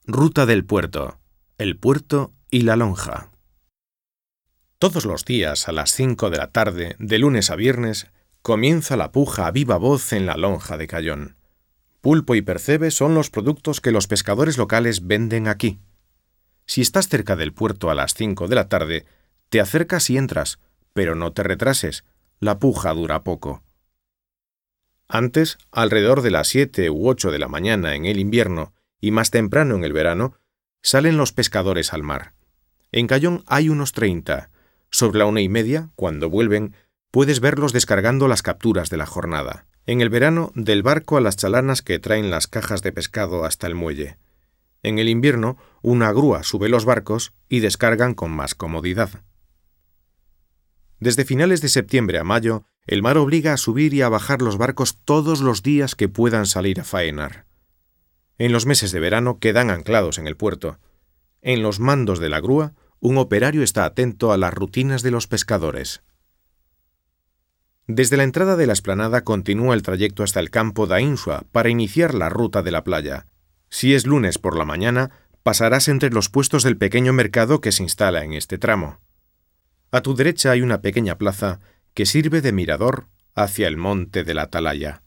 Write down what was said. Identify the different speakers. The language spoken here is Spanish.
Speaker 1: Ruta del puerto, el puerto y la lonja. Todos los días a las 5 de la tarde, de lunes a viernes, comienza la puja a viva voz en la lonja de Cayón. Pulpo y percebe son los productos que los pescadores locales venden aquí. Si estás cerca del puerto a las 5 de la tarde, te acercas y entras, pero no te retrases, la puja dura poco. Antes, alrededor de las 7 u 8 de la mañana en el invierno y más temprano en el verano, salen los pescadores al mar. En Cayón hay unos 30. Sobre la 1:30, cuando vuelven, puedes verlos descargando las capturas de la jornada. En el verano, del barco a las chalanas que traen las cajas de pescado hasta el muelle. En el invierno, una grúa sube los barcos y descargan con más comodidad. Desde finales de septiembre a mayo, el mar obliga a subir y a bajar los barcos todos los días que puedan salir a faenar. En los meses de verano quedan anclados en el puerto. En los mandos de la grúa, un operario está atento a las rutinas de los pescadores. Desde la entrada de la explanada continúa el trayecto hasta el campo de Insua para iniciar la ruta de la playa. Si es lunes por la mañana, pasarás entre los puestos del pequeño mercado que se instala en este tramo. A tu derecha hay una pequeña plaza que sirve de mirador hacia el monte de la Atalaya.